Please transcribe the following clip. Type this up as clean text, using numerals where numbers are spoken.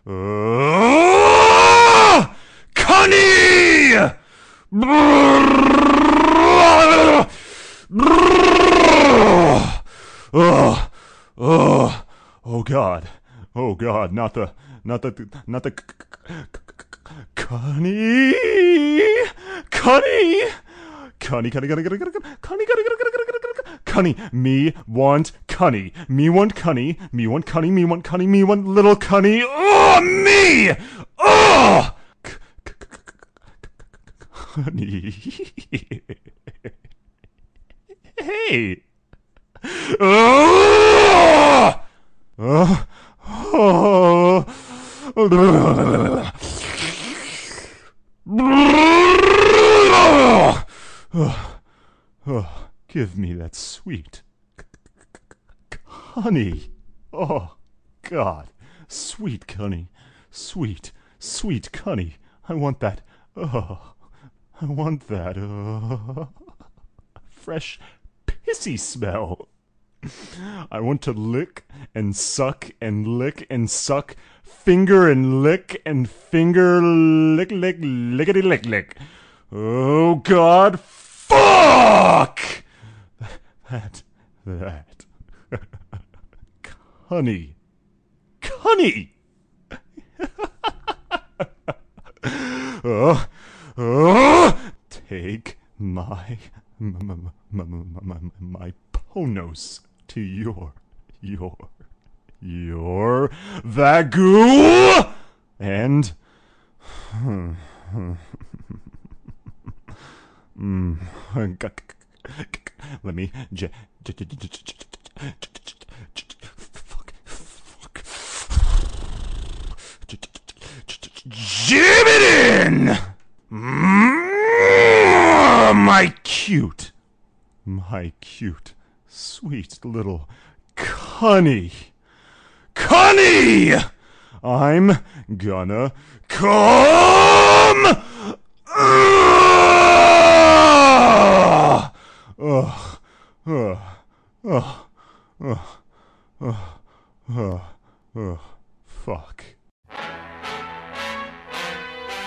Connie! Oh God. Oh God, not the Connie! Connie! Connie, me want Connie. Me want Connie. Me want Connie. Me want Connie. Me want little Connie. Oh, me! Oh! Connie. Hey. Oh! Oh! Give me that sweet honey. Oh, God. Sweet honey. Sweet, sweet honey. I want that. Oh, I want that. Fresh, pissy smell. I want to lick and suck and lick and suck, finger and lick and finger lick, lickety lick. Oh, God. Fuck! That. Honey. Take my ponos to your Vagoo and let me jam it in. My cute, sweet little Connie. I'm gonna come. Fuck.